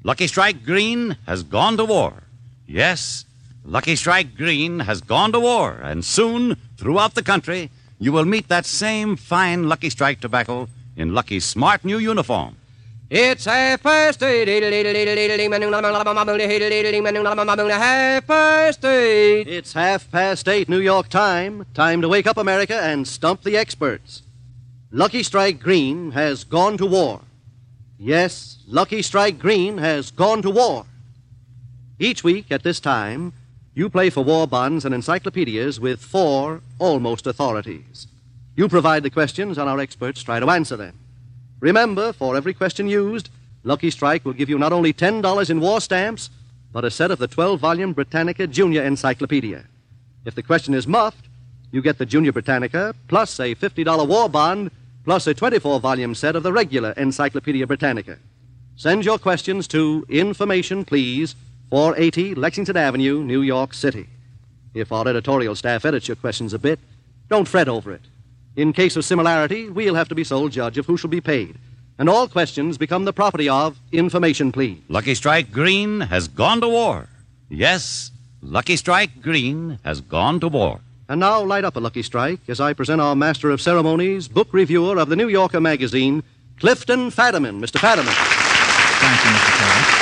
Lucky Strike Green has gone to war. Yes, Lucky Strike Green has gone to war, and soon, throughout the country, you will meet that same fine Lucky Strike tobacco in Lucky's smart new uniform. It's 8:30. It's 8:30 New York time. Time to wake up, America, and stump the experts. Lucky Strike Green has gone to war. Yes, Lucky Strike Green has gone to war. Each week at this time, you play for war bonds and encyclopedias with 4 almost authorities. You provide the questions, and our experts try to answer them. Remember, for every question used, Lucky Strike will give you not only $10 in war stamps, but a set of the 12-volume Britannica Junior Encyclopedia. If the question is muffed, you get the Junior Britannica, plus a $50 war bond, plus a 24-volume set of the regular Encyclopedia Britannica. Send your questions to Information Please, 480 Lexington Avenue, New York City. If our editorial staff edits your questions a bit, don't fret over it. In case of similarity, we'll have to be sole judge of who shall be paid. And all questions become the property of Information Please. Lucky Strike Green has gone to war. Yes, Lucky Strike Green has gone to war. And now light up a Lucky Strike as I present our master of ceremonies, book reviewer of the New Yorker magazine, Clifton Fadiman. Mr. Fadiman. Thank you, Mr. Ferris.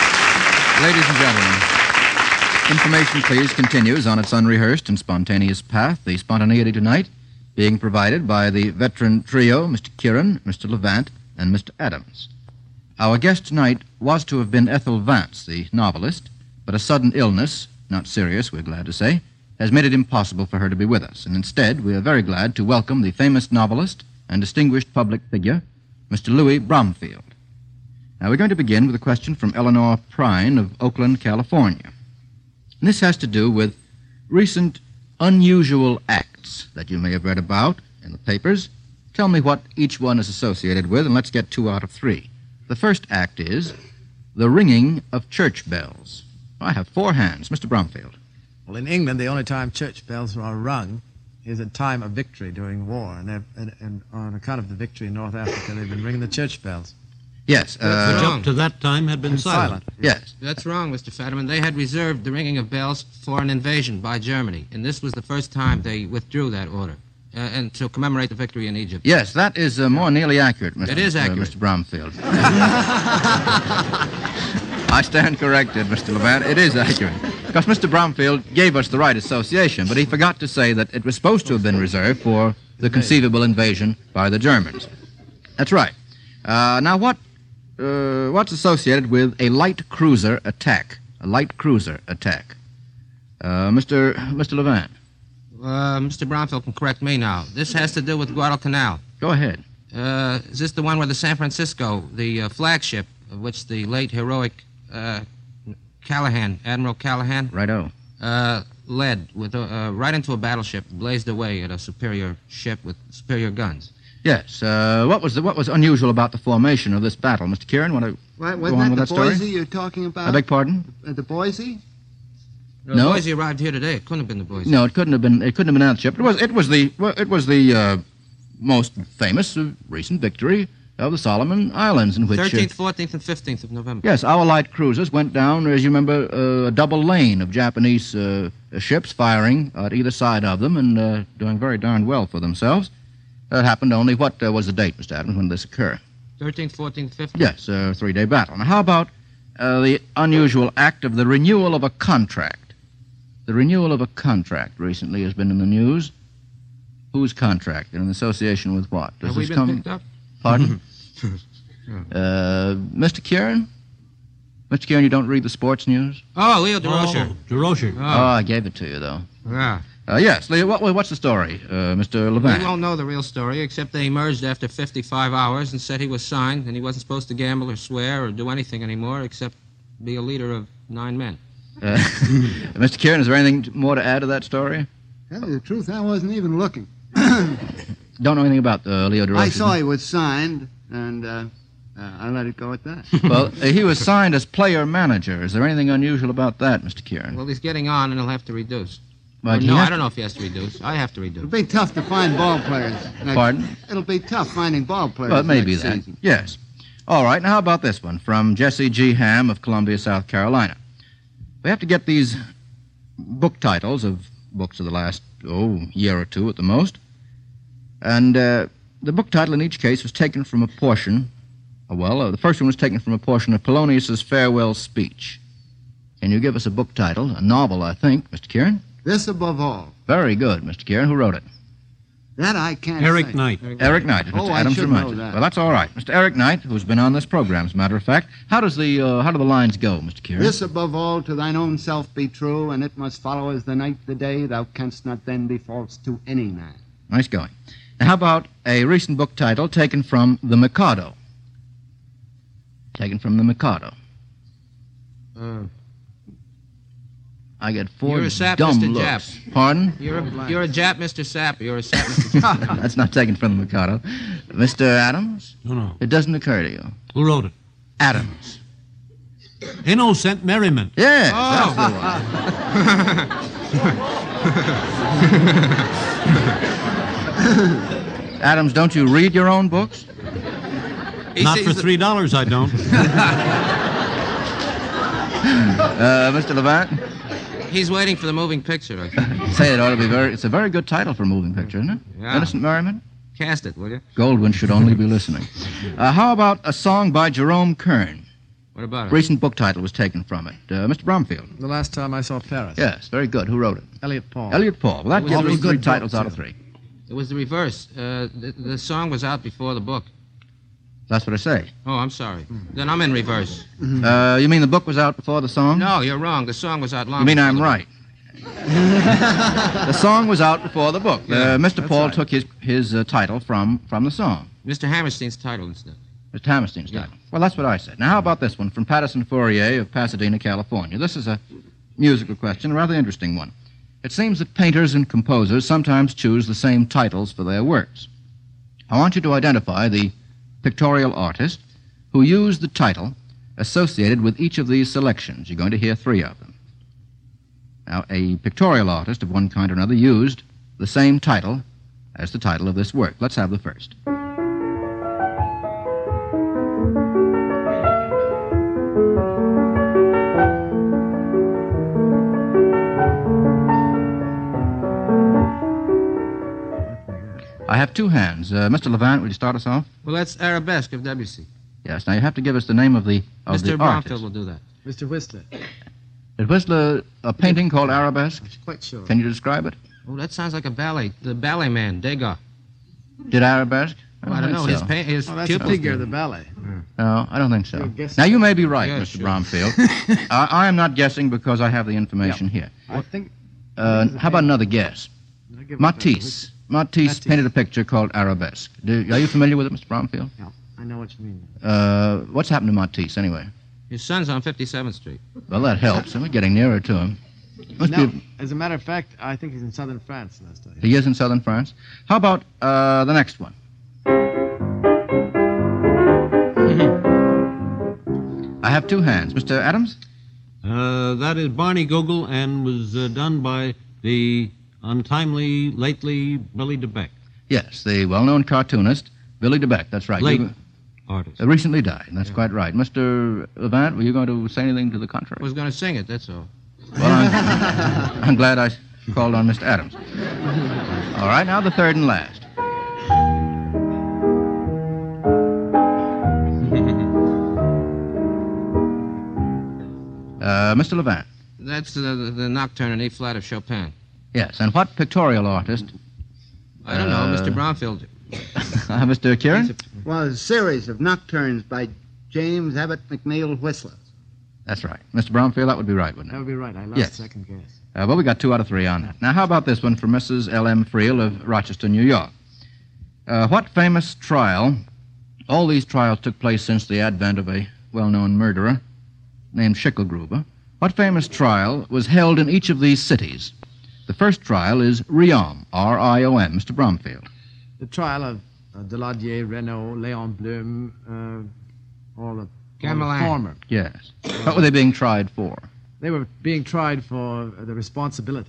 Ladies and gentlemen, Information Please continues on its unrehearsed and spontaneous path. The spontaneity tonight being provided by the veteran trio, Mr. Kieran, Mr. Levant, and Mr. Adams. Our guest tonight was to have been Ethel Vance, the novelist, but a sudden illness, not serious, we're glad to say, has made it impossible for her to be with us, and instead we are very glad to welcome the famous novelist and distinguished public figure, Mr. Louis Bromfield. Now, we're going to begin with a question from Eleanor Prine of Oakland, California. And this has to do with recent unusual acts that you may have read about in the papers. Tell me what each one is associated with, and let's get 2 out of 3. The first act is the ringing of church bells. I have 4 hands. Mr. Bromfield. Well, in England, the only time church bells are rung is at time of victory during war. And on account of the victory in North Africa, they've been ringing the church bells. Yes. Which up to that time had been silent. Yes. That's wrong, Mr. Fadiman. They had reserved the ringing of bells for an invasion by Germany, and this was the first time they withdrew that order, and to commemorate the victory in Egypt. Yes, that is more nearly accurate, Mr. It is accurate. Mr. Bromfield. I stand corrected, Mr. Levant. It is accurate. Because Mr. Bromfield gave us the right association, but he forgot to say that it was supposed to have been reserved for the conceivable invasion by the Germans. That's right. Now, what's associated with a light cruiser attack? A light cruiser attack. Mr. Levant. Mr. Bromfield can correct me now. This has to do with Guadalcanal. Go ahead. Is this the one where the San Francisco, the flagship, of which the late heroic Callahan, Admiral Callahan, Righto, led with right into a battleship, blazed away at a superior ship with superior guns? Yes. What was unusual about the formation of this battle, Mr. Kieran? Want to go on with that story? Boise you're talking about? I beg pardon? The Boise? No, the Boise arrived here today. It couldn't have been the Boise. No, it couldn't have been. It couldn't have been that ship. It was the most famous recent victory of the Solomon Islands, in which 13th, 14th, and 15th of November. Yes, our light cruisers went down, as you remember, a double lane of Japanese ships firing at either side of them and doing very darn well for themselves. That happened only, what was the date, Mr. Adams, when this occurred? 13th, 14th, 15th? Yes, a 3-day battle. Now, how about the unusual act of the renewal of a contract? The renewal of a contract recently has been in the news. Whose contract? And in association with what? Have we been picked up? Pardon? Mr. Kieran? Mr. Kieran, you don't read the sports news? Oh, Leo DeRocher. DeRocher. Oh, I gave it to you, though. Yeah. Yes, Leo, what's the story, Mr. Levant? We won't know the real story, except they emerged after 55 hours and said he was signed and he wasn't supposed to gamble or swear or do anything anymore except be a leader of 9 men. Mr. Kieran, is there anything more to add to that story? Tell you the truth, I wasn't even looking. Don't know anything about Leo DeRocher. I saw he was signed, and I let it go at that. Well, he was signed as player-manager. Is there anything unusual about that, Mr. Kieran? Well, he's getting on and he'll have to reduce. But No, I don't know if he has to reduce. I have to reduce. It'll be tough to find ball players. Pardon? It'll be tough finding ball players. Well, it may be next that. season. Yes. All right, now how about this one from Jesse G. Ham of Columbia, South Carolina? We have to get these book titles of books of the last, year or two at the most. And the book title in each case was taken from a portion, the first one was taken from a portion of Polonius's farewell speech. Can you give us a book title, a novel, I think, Mr. Kieran? This above all. Very good, Mr. Kieran. Who wrote it? That I can't Eric say. Knight. Eric Knight, as Mr. I Adams should reminded know us. that. Well, that's all right. Mr. Eric Knight, who's been on this program, as a matter of fact. How do the lines go, Mr. Kieran? This above all to thine own self be true, and it must follow as the night the day. Thou canst not then be false to any man. Nice going. Now, how about a recent book title taken from The Mikado? Taken from The Mikado. I get four You're a sap, dumb Mr. looks. Jap. Pardon? You're a Jap, Mr. Sap. You're a Sap, Mr. Jap. That's not taken from The Mikado. Mr. Adams? No. It doesn't occur to you. Who wrote it? Adams. Innocent Merriment. Yes, Oh. that's the one. Adams, don't you read your own books? Not for $3, I don't. Mr. Levant? He's waiting for the moving picture. I think. Say it ought to be it's a very good title for a moving picture, isn't it? Yeah. Innocent Merriment? Cast it, will you? Goldwyn should only be listening. How about a song by Jerome Kern? What about it? Recent book title was taken from it. Mr. Bromfield? The Last Time I Saw Paris. Yes, very good. Who wrote it? Elliot Paul. Elliot Paul. Well, that was gives a us good three book, titles out too. of three. It was the reverse. The song was out before the book. That's what I say. Oh, I'm sorry. Then I'm in reverse. You mean the book was out before the song? No, you're wrong. The song was out long You mean before I'm the book. right? The song was out before the book. Yeah, Mr. Paul right. took his title from the song. Mr. Hammerstein's title instead. Mr. Hammerstein's Yeah. title. Well, that's what I said. Now, how about this one from Patterson Fourier of Pasadena, California? This is a musical question, a rather interesting one. It seems that painters and composers sometimes choose the same titles for their works. I want you to identify the pictorial artist who used the title associated with each of these selections. You're going to hear three of them. Now, a pictorial artist of one kind or another used the same title as the title of this work. Let's have the first. I have two hands. Mr. Levant, would you start us off? Well, that's Arabesque of Debussy. Yes. Now, you have to give us the name of the Mr. artist. Bromfield will do that. Mr. Whistler. Is Whistler a painting called Arabesque? I'm quite sure. Can you describe it? Oh, that sounds like a ballet. The ballet man, Degas. Did Arabesque? I don't know. think so. His Oh, that's a pupils figure of did. the ballet. No, I don't think so. You're guessing. Now, you may be right, Yeah, Mr. sure. Bromfield. I am not guessing because I have the information here. I think. How about another guess? I'll give it Matisse. Matisse Matisse. painted a picture called Arabesque. Are you familiar with it, Mr. Bromfield? Yeah, I know what you mean. What's happened to Matisse, anyway? His son's on 57th Street. Well, that helps. We're getting nearer to him. Must No, be, as a matter of fact, I think he's in southern France last time. he is in southern France. How about the next one? I have two hands. Mr. Adams? That is Barney Gogol and was done by the untimely, lately Billy DeBeck. Yes, the well-known cartoonist, Billy DeBeck. That's right. Late You- artist. recently died. That's quite right. Mr. Levant, were you going to say anything to the contrary? I was going to sing it, that's all. Well, I'm glad I called on Mr. Adams. All right, now the third and last. Mr. Levant. That's the Nocturne in E-flat of Chopin. Yes, and what pictorial artist? I don't know, Mr. Bromfield. Mr. Kieran? Well, a series of nocturnes by James Abbott McNeill Whistler. That's right. Mr. Bromfield, that would be right, wouldn't That it? would be right. I lost Yes. second guess. Well, we got 2 out of 3 on that. Now, how about this one from Mrs. L.M. Friel of Rochester, New York? What famous trial, all these trials took place since the advent of a well-known murderer named Schicklgruber. What famous trial was held in each of these cities? The first trial is Riom, R-I-O-M. Mr. Bromfield. The trial of Deladier, Renault, Léon Blum, all the Gamelin. former. Yes. What were they being tried for? They were being tried for the responsibility of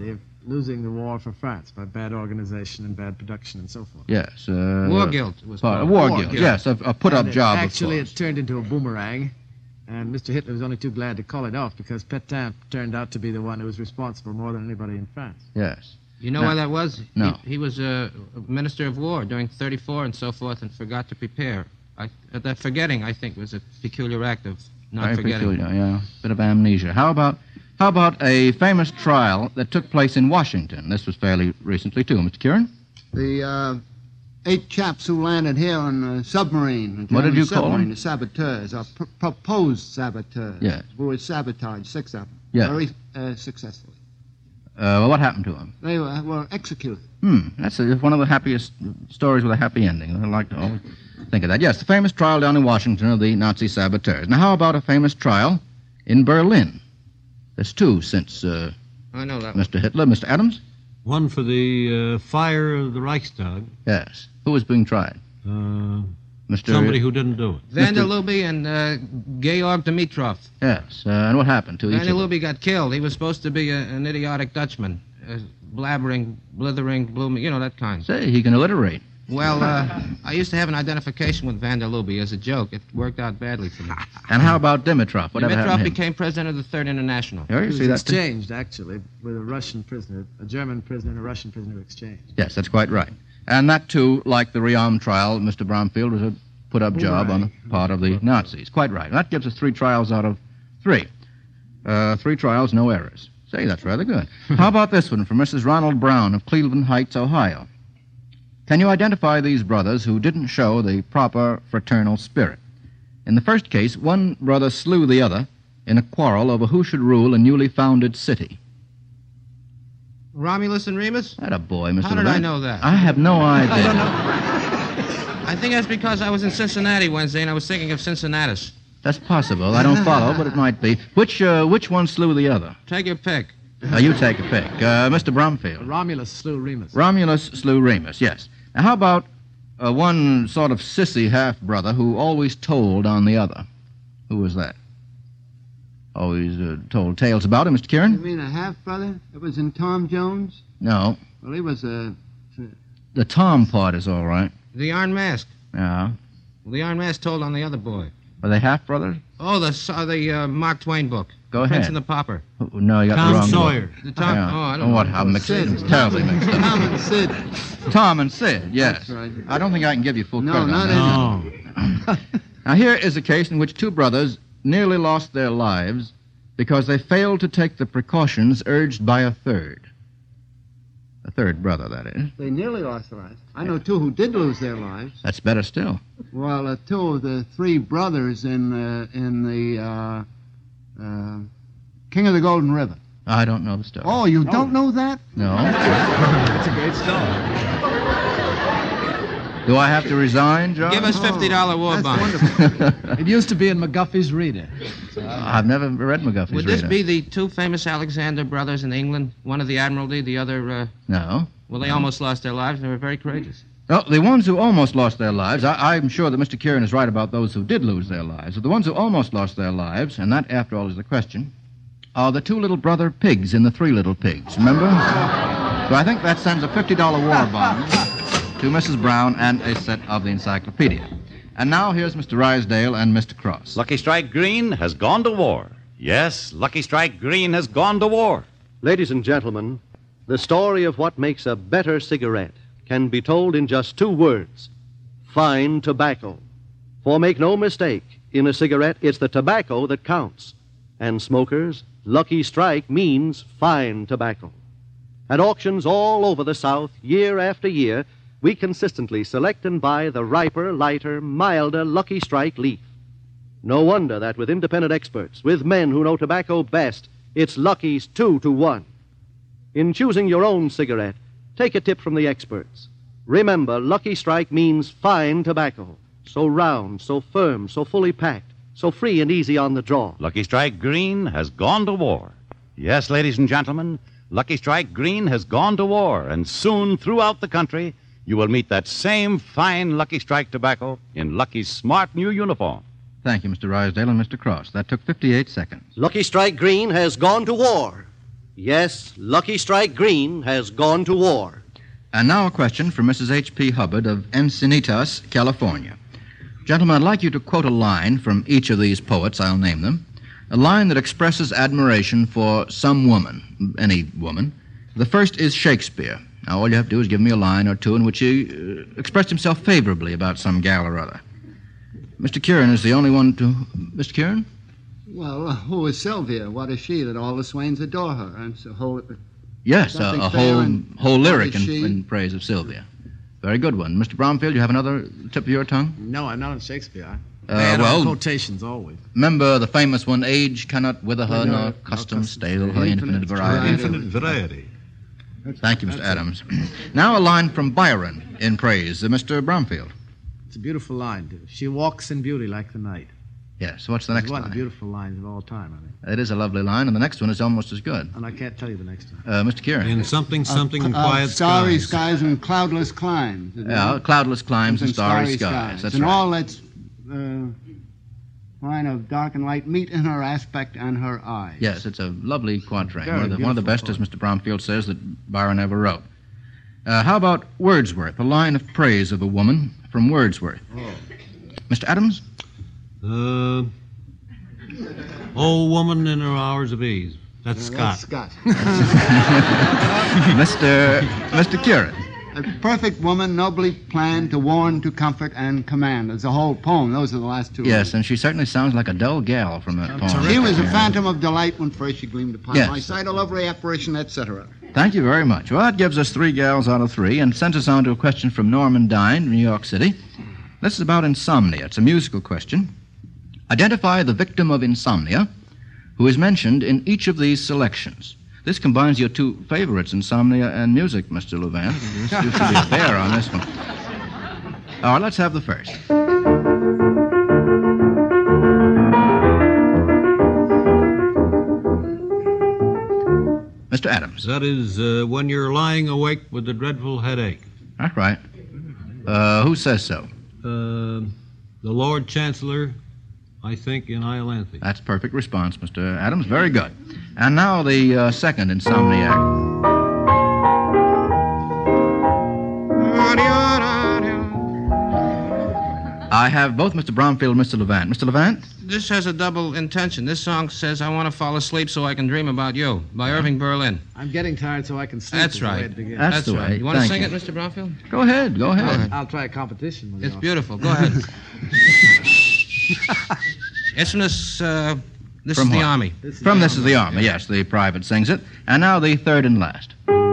losing the war for France by bad organization and bad production and so forth. Yes. War guilt was called. War guilt, yes. A put-up And job, actually, of course. it turned into a boomerang, and Mr. Hitler was only too glad to call it off because Pétain turned out to be the one who was responsible more than anybody in France. Yes. You know No. why that was? No. He was a minister of war during 34 and so forth and forgot to prepare. That forgetting, I think, was a peculiar act of not Very forgetting. peculiar, yeah. Bit of amnesia. How about a famous trial that took place in Washington? This was fairly recently, too. Mr. Kieran? The 8 chaps who landed here on a submarine. What did German you call submarine, them? The saboteurs, or proposed saboteurs. Yes. Who were sabotaged, 6 of them. Yeah. Very successfully. Well, what happened to him? They were executed. That's one of the happiest stories with a happy ending. I like to always think of that. Yes, the famous trial down in Washington of the Nazi saboteurs. Now, how about a famous trial in Berlin? There's 2 since I know that one. Mr. Hitler. Mr. Adams? One for the fire of the Reichstag. Yes. Who was being tried? Mr. Somebody who didn't do it. Van der Lubbe and Georg Dimitrov. Yes. And what happened to each Van of der them? Lubbe got killed. He was supposed to be an idiotic Dutchman. Blabbering, blithering, blooming, you know, that kind. Say, he can alliterate. Well, I used to have an identification with Van der Lubbe as a joke. It worked out badly for me. And how about Dimitrov? Whatever Dimitrov happened to him? became president of the Third International. Here, He you was see that? too? exchanged, actually, with a Russian prisoner, a German prisoner and a Russian prisoner were exchanged. Yes, that's quite right. And that, too, like the Riom trial, Mr. Bromfield, was a put-up job on the part of the Nazis. Quite right. That gives us 3 trials out of 3. 3 trials, no errors. Say, that's rather good. How about this one from Mrs. Ronald Brown of Cleveland Heights, Ohio? Can you identify these brothers who didn't show the proper fraternal spirit? In the first case, one brother slew the other in a quarrel over who should rule a newly founded city. Romulus and Remus? That a boy, Mr. How did I Levant. know that? I have no idea. I don't know. I think that's because I was in Cincinnati Wednesday and I was thinking of Cincinnatus. That's possible. I don't follow, but it might be. Which one slew the other? Take your pick. You take a pick. Mr. Bromfield. Romulus slew Remus. Romulus slew Remus, yes. Now, how about one sort of sissy half-brother who always told on the other? Who was that? Always told tales about him, Mr. You Kieran? mean a half-brother? It was in Tom Jones? No. Well, he was a... The Tom part is all right. The Iron Mask. Yeah. Well, the Iron Mask told on the other boy. Are they half-brothers? Oh, the Mark Twain book. Go Prince ahead. and the Pauper. Oh, no, you got Tom the wrong Sawyer. book. The Tom. Yeah. Oh, I don't know. How mixed Sid. It's terribly mixed up. Tom and Sid. Tom and Sid, yes. That's right. I don't think I can give you full No, credit on not that. No. Now, here is a case in which 2 brothers nearly lost their lives because they failed to take the precautions urged by a third. A third brother, that is. They nearly lost their lives. I know 2 who did lose their lives. That's better still. Well, 2 of the 3 brothers in the King of the Golden River. I don't know the story. Oh, you don't know that? No. That's a great story. Do I have to resign, John? Give us $50 war That's bond. wonderful. It used to be in McGuffey's Reader. I've never read McGuffey's Would this Reader. be the 2 famous Alexander brothers in England? One of the Admiralty, the other, No. well, they almost lost their lives. They were very courageous. No, the ones who almost lost their lives, I'm sure that Mr. Kieran is right about those who did lose their lives. But the ones who almost lost their lives, and that, after all, is the question, are the 2 little brother pigs in the 3 Little Pigs, remember? So I think that sends a $50 war bond to Mrs. Brown and a set of the encyclopedia. And now here's Mr. Rysdale and Mr. Cross. Lucky Strike Green has gone to war. Yes, Lucky Strike Green has gone to war. Ladies and gentlemen, the story of what makes a better cigarette can be told in just 2 words: fine tobacco. For make no mistake, in a cigarette, it's the tobacco that counts. And smokers, Lucky Strike means fine tobacco. At auctions all over the South, year after year, we consistently select and buy the riper, lighter, milder Lucky Strike leaf. No wonder that with independent experts, with men who know tobacco best, it's Lucky's 2 to 1. In choosing your own cigarette, take a tip from the experts. Remember, Lucky Strike means fine tobacco. So round, so firm, so fully packed, so free and easy on the draw. Lucky Strike Green has gone to war. Yes, ladies and gentlemen, Lucky Strike Green has gone to war, and soon throughout the country, you will meet that same fine Lucky Strike tobacco in Lucky's smart new uniform. Thank you, Mr. Rysdale and Mr. Cross. That took 58 seconds. Lucky Strike Green has gone to war. Yes, Lucky Strike Green has gone to war. And now a question from Mrs. H.P. Hubbard of Encinitas, California. Gentlemen, I'd like you to quote a line from each of these poets, I'll name them, a line that expresses admiration for some woman, any woman. The first is Shakespeare. Now, all you have to do is give me a line or two in which he expressed himself favorably about some gal or other. Mr. Kieran is the only one to... Mr. Kieran? Well, who is Sylvia? What is she that all the swains adore her? And so whole... Yes, Something a fair whole and lyric what is she? in praise of Sylvia. Very good one. Mr. Bromfield, you have another tip of your tongue? No, I'm not on Shakespeare. I had well, quotations always. remember the famous one, age cannot wither her, Wither, nor nor custom custom stale her infinite infinite variety. Infinite variety. Thank you, Mr. Adams. Now a line from Byron in praise of Mr. Bromfield. It's a beautiful line. She walks in beauty like the night. Yes, what's the It's next one of the line? beautiful lines of all time, I think. It is a lovely line, and the next one is almost as good. And I can't tell you the next one. Mr. Kieran. In something in Of quiet starry skies. skies and cloudless climes. isn't Yeah, it? cloudless climes and Something starry skies. That's and right. all that's line of dark and light meet in her aspect and her eyes. Yes, it's a lovely quatrain. Very One of the best, beautiful as Mr. Bromfield says, that Byron ever wrote. How about Wordsworth, a line of praise of a woman from Wordsworth? Mr. Adams? Oh, woman in her hours of ease. That's Scott. Scott. Mr. Kieran? A perfect woman, nobly planned to warn, to comfort, and command. There's a whole poem. Those are the last two. Yes, and she certainly sounds like a dull gal from that poem. She was a phantom of delight when first she gleamed upon Yes. my sight, a lovely apparition, etc. Thank you very much. Well, that gives us 3 gals out of 3 and sends us on to a question from Norman Dine, New York City. This is about insomnia. It's a musical question. Identify the victim of insomnia who is mentioned in each of these selections. This combines your 2 favorites, insomnia and music, Mr. Louvain. You should be fair on this one. All right, let's have the first. Mr. Adams. That is when you're lying awake with a dreadful headache. That's right. Who says so? The Lord Chancellor, I think, in Iolanthe. That's a perfect response, Mr. Adams. Very good. And now the second insomniac. I have both Mr. Bromfield and Mr. Levant. Mr. Levant? This has a double intention. This song says, I want to fall asleep so I can dream about you, by Irving Berlin. I'm getting tired so I can sleep. That's is the way right. it begins. That's the right. way. You want to Thank sing you. it, Mr. Bromfield? Go ahead. Go ahead. I'll try a competition with you. It's beautiful. Go ahead. It's from this From is the what? Army. From This is the Army. Yes, the private sings it. And now the third and last.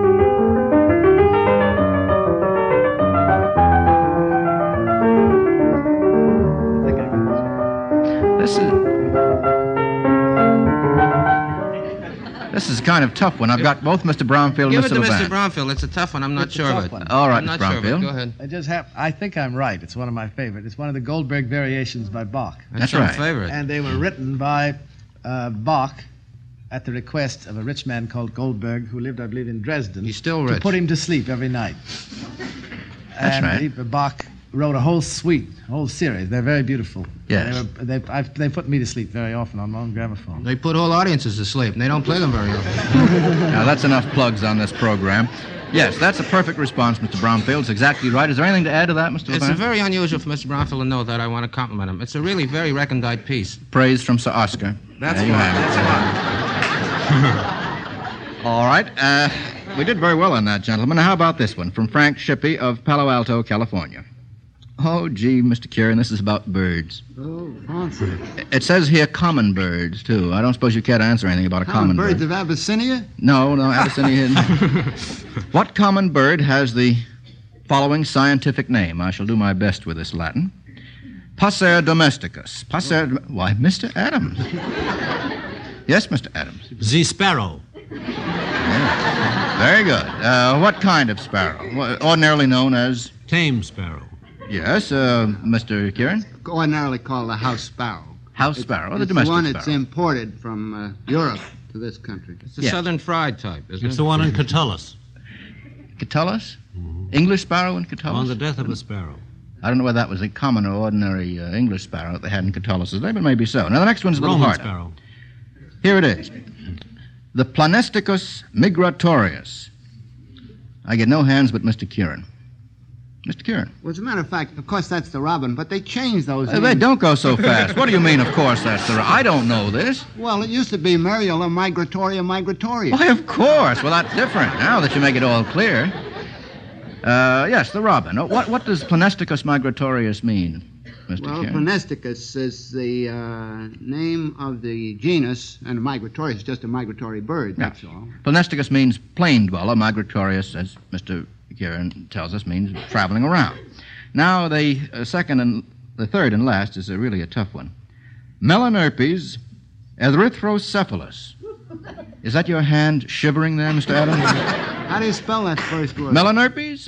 This is kind of tough one. I've got both Mr. Bromfield and Give it Mr. to Mr. Levant. Bromfield. It's a tough one. I'm not It's a sure tough of it. one. All right, I'm not Mr. sure of it. Bromfield. Go ahead. I think I'm right. It's one of my favorite. It's one of the Goldberg variations by Bach. That's your right. favorite. And they were written by Bach at the request of a rich man called Goldberg who lived, I believe, in Dresden. He's still To rich. put him to sleep every night. That's and right. Bach wrote a whole suite, a whole series. They're very beautiful. Yes. They put me to sleep very often on my own gramophone. They put whole audiences to sleep, and they don't play them very often. Now, that's enough plugs on this program. Yes, that's a perfect response, Mr. Bromfield. It's exactly right. Is there anything to add to that, Mr. It's Levant? very unusual for Mr. Bromfield to know that. I want to compliment him. It's a really very recondite piece. Praise from Sir Oscar. That's There you right. have it. All right. We did very well on that, gentlemen. Now, how about this one from Frank Shippey of Palo Alto, California? Oh, gee, Mr. Kieran, this is about birds. Oh, fancy. It says here common birds, too. I don't suppose you care to answer anything about a common birds bird. of Abyssinia? No, Abyssinia. What common bird has the following scientific name? I shall do my best with this Latin. Passer domesticus. Why, Mr. Adams. Yes, Mr. Adams. The sparrow. Very good. What kind of sparrow? Ordinarily known as... Tame sparrow. Yes, Mr. Kieran? Ordinarily called a house sparrow. House sparrow, the It's the domestic one sparrow. that's imported from Europe to this country. It's the Yes. southern fried type, isn't It's it? the one in Catullus. Catullus? English sparrow in Catullus? On the death of a sparrow. I don't know whether that was a common or ordinary English sparrow that they had in Catullus' day, but maybe so. Now, the next one's a little Roman harder. sparrow. Here it is. the Planisticus migratorius. I get no hands but Mr. Kieran. Mr. Kieran. Well, as a matter of fact, of course, that's the robin, but they changed those Hey, names. don't go so fast. What do you mean, of course, that's the... I don't know this. Well, it used to be Merula migratoria migratoria. Why, of course. Well, that's different now that you make it all clear. Yes, the robin. What does Planisticus migratorius mean, Mr. Well, Kieran? Planisticus is the name of the genus, and migratory is just a migratory bird, Yeah. that's all. Planisticus means plain dweller. Migratorius, as Mr. Kieran tells us, means traveling around. Now, the third and last is really a tough one. Melanerpes erythrocephalus. Is that your hand shivering there, Mr. Adams? How do you spell that first word? Melanerpes?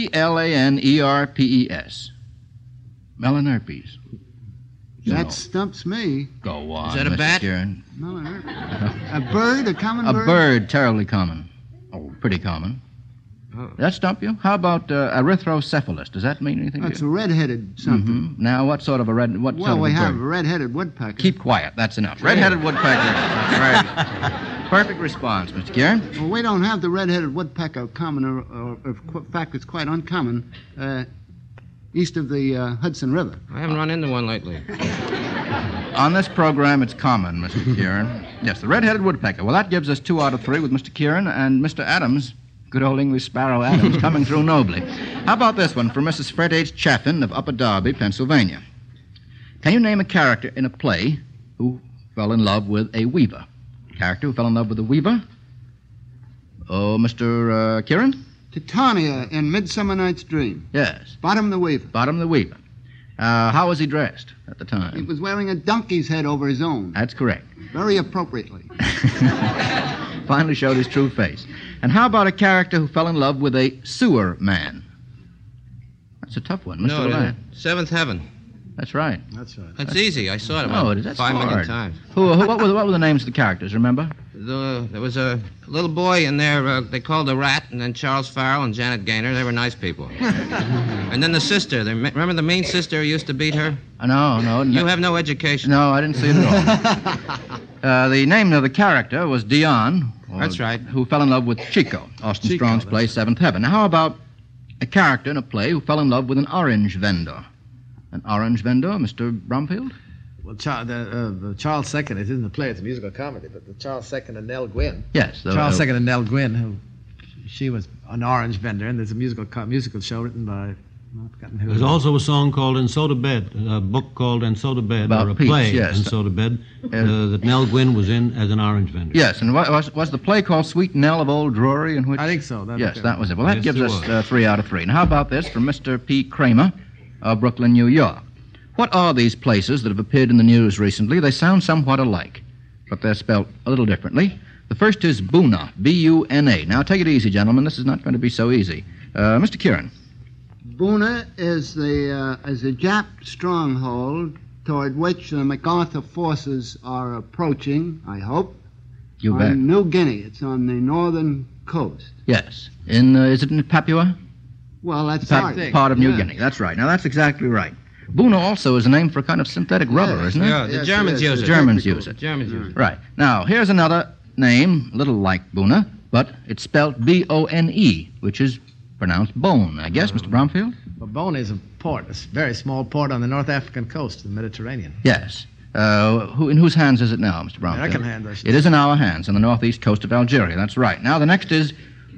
Melanerpes. Melanerpes. That stumps me. Go on, Is that a Mr. bat? Kieran. A bird, a common A bird? bird, terribly common. Oh, pretty common. Oh. Does that stump you? How about erythrocephalus? Does that mean anything That's to a you? red-headed something. Mhm. Now, what sort of a red... What Well, sort of we a have a bird? red-headed woodpecker. Keep quiet. That's enough. Red-headed woodpecker. That's right. Perfect response, Mr. Kieran. Well, we don't have the red-headed woodpecker common, or in fact, it's quite uncommon, east of the Hudson River. I haven't run into one lately. On this program, it's common, Mr. Kieran. Yes, the red-headed woodpecker. Well, that gives us 2 out of 3 with Mr. Kieran and Mr. Adams. Good old English Sparrow Adams coming through nobly. How about this one from Mrs. Fred H. Chaffin of Upper Darby, Pennsylvania? Can you name a character in a play who fell in love with a weaver? Character who fell in love with a weaver? Oh, Mr. Kieran? Titania in Midsummer Night's Dream. Yes. Bottom the Weaver. Bottom the weaver. How was he dressed at the He time? was wearing a donkey's head over his own, That's correct. very appropriately. Finally showed his true face. And how about a character who fell in love with a sewer man? That's a tough one, Mr. No, Levant. Seventh Heaven. That's right. That's right. That's easy. I saw it No, about that's 5 million hard. times. What were the names of the characters, remember? There was a little boy in there, they called the Rat, and then Charles Farrell and Janet Gaynor. They were nice people. And then the sister. Remember the mean sister who used to beat her? No. You have no education. No, I didn't see it at all. The name of the character was Dion. That's right. Who fell in love with Chico, Austin Chico, Strong's that's play, Seventh Heaven. Now, how about a character in a play who fell in love with an orange vendor? An orange vendor, Mr. Bromfield? Well, the Charles II is in the play. It's a musical comedy, but the Charles II and Nell Gwynn. Yes. Charles II and Nell Gwynn, she was an orange vendor, and there's a musical show written by, I've forgotten who. There's also a song called And So to Bed, a book called And So to Bed, About or a Peach, play, yes. And So to Bed, that Nell Gwynn was in as an orange vendor. Yes, and was the play called Sweet Nell of Old Drury? In which I think so. Yes, that was it. Well, that Yes, gives it us was. 3 out of 3. Now, how about this from Mr. P. Kramer of Brooklyn, New York? What are these places that have appeared in the news recently? They sound somewhat alike, but they're spelt a little differently. The first is Buna, B-U-N-A. Now, take it easy, gentlemen. This is not going to be so easy. Mr. Kieran. Buna is a Jap stronghold toward which the MacArthur forces are approaching, I hope, You on bet. New Guinea. It's on the northern coast. Yes. Is it in Papua? Well, that's Part of New Guinea. That's right. Now, that's exactly right. Buna also is a name for a kind of synthetic rubber, isn't it? Yeah, the Yes, Germans it is. use The it. Germans use it. Germans use it. Right. Now, here's another name, a little like Buna, but it's spelled B-O-N-E, which is pronounced bone, I guess, Mr. Bromfield? Well, Bone is a port, a very small port on the North African coast of the Mediterranean. Yes. In whose hands is it now, Mr. Bromfield? American hands, I should It is in our hands on the northeast coast of Algeria. That's right. Now, the next is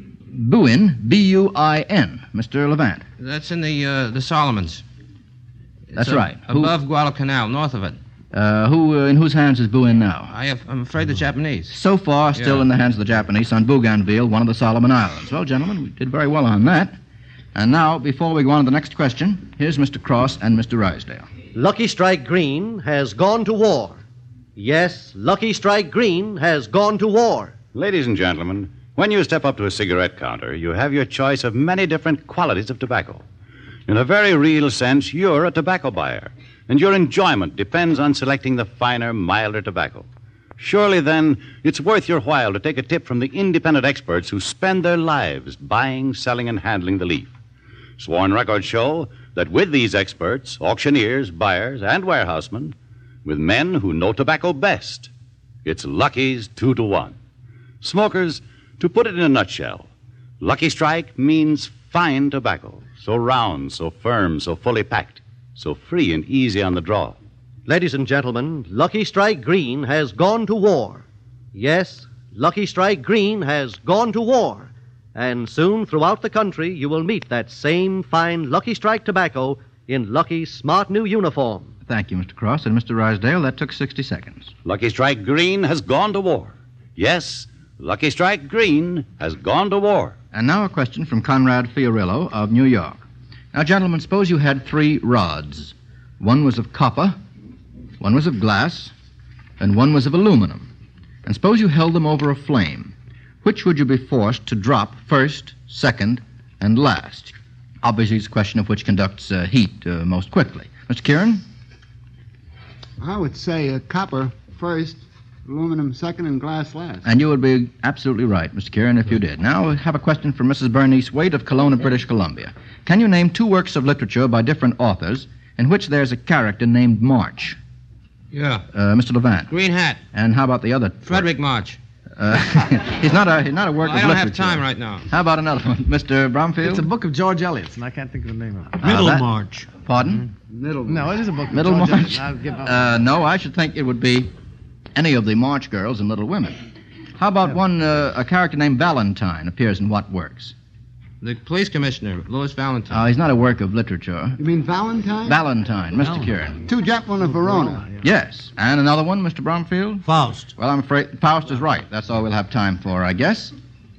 Buin, B-U-I-N. Mr. Levant. That's in the Solomons. It's That's right. Above Guadalcanal, north of it. In whose hands is Buin now? I'm afraid the Japanese. So far, still Yeah. in the hands of the Japanese on Bougainville, one of the Solomon Islands. Well, gentlemen, we did very well on that. And now, before we go on to the next question, here's Mr. Cross and Mr. Rysdale. Lucky Strike Green has gone to war. Yes, Lucky Strike Green has gone to war. Ladies and gentlemen, when you step up to a cigarette counter, you have your choice of many different qualities of tobacco. In a very real sense, you're a tobacco buyer, and your enjoyment depends on selecting the finer, milder tobacco. Surely, then, it's worth your while to take a tip from the independent experts who spend their lives buying, selling, and handling the leaf. Sworn records show that with these experts, auctioneers, buyers, and warehousemen, with men who know tobacco best, it's Lucky's 2-to-1. Smokers, to put it in a nutshell, Lucky Strike means fine tobacco. So round, so firm, so fully packed, so free and easy on the draw. Ladies and gentlemen, Lucky Strike Green has gone to war. Yes, Lucky Strike Green has gone to war. And soon throughout the country you will meet that same fine Lucky Strike tobacco in Lucky's smart new uniform. Thank you, Mr. Cross. And Mr. Rysdale, that took 60 seconds. Lucky Strike Green has gone to war. Yes, Lucky Strike Green has gone to war. And now a question from Conrad Fiorillo of New York. Now, gentlemen, suppose you had 3 rods. One was of copper, one was of glass, and one was of aluminum. And suppose you held them over a flame. Which would you be forced to drop first, second, and last? Obviously, it's a question of which conducts heat most quickly. Mr. Kieran? I would say copper first, aluminum second, and glass last. And you would be absolutely right, Mr. Kieran, if you did. Now, I have a question from Mrs. Bernice Waite of Kelowna, British Columbia. Can you name 2 works of literature by different authors in which there's a character named March? Yeah. Mr. Levant. Green Hat. And how about the other? Frederick March. He's not a work of literature. I don't have time right now. How about another one? Mr. Bromfield? It's a book of George Eliot's, and I can't think of the name of it. Middlemarch. Pardon? No, it is a book of Middlemarch? George Eliot. I'll give up. No, I should think it would be any of the March girls and Little Women. How about a character named Valentine appears in what works? The police commissioner, Louis Valentine. He's not a work of literature. You mean Valentine? Valentine, Mr. Kieran. 2 gentlemen of Verona. Yes. And another one, Mr. Bromfield? Faust. Well, I'm afraid Faust is right. That's all we'll have time for, I guess.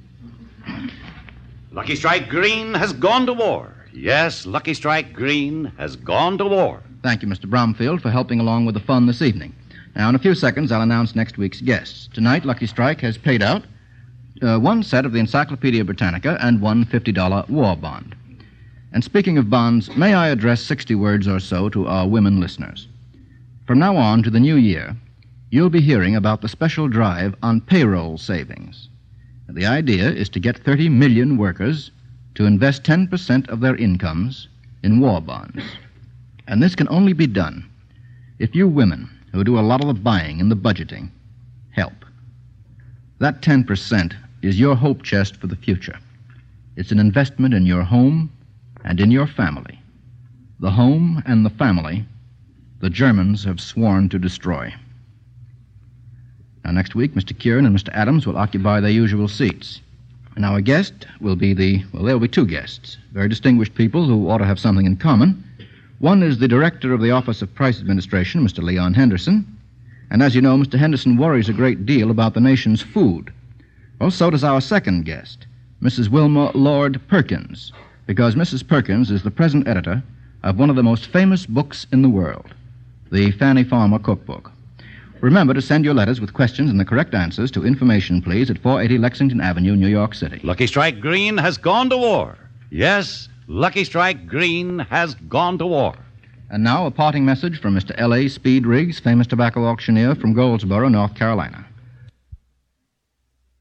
Lucky Strike Green has gone to war. Yes, Lucky Strike Green has gone to war. Thank you, Mr. Bromfield, for helping along with the fun this evening. Now, in a few seconds, I'll announce next week's guests. Tonight, Lucky Strike has paid out 1 set of the Encyclopedia Britannica and 1 $50 war bond. And speaking of bonds, may I address 60 words or so to our women listeners? From now on to the new year, you'll be hearing about the special drive on payroll savings. The idea is to get 30 million workers to invest 10% of their incomes in war bonds. And this can only be done if you women, who do a lot of the buying and the budgeting, help. That 10% is your hope chest for the future. It's an investment in your home and in your family. The home and the family the Germans have sworn to destroy. Now, next week, Mr. Kieran and Mr. Adams will occupy their usual seats. And our guest will be there'll be 2 guests, very distinguished people who ought to have something in common. One is the director of the Office of Price Administration, Mr. Leon Henderson. And as you know, Mr. Henderson worries a great deal about the nation's food. Well, so does our second guest, Mrs. Wilma Lord Perkins, because Mrs. Perkins is the present editor of one of the most famous books in the world, the Fanny Farmer Cookbook. Remember to send your letters with questions and the correct answers to information, please, at 480 Lexington Avenue, New York City. Lucky Strike Green has gone to war. Yes, Lucky Strike Green has gone to war. And now a parting message from Mr. L.A. Speed Riggs, famous tobacco auctioneer from Goldsboro, North Carolina.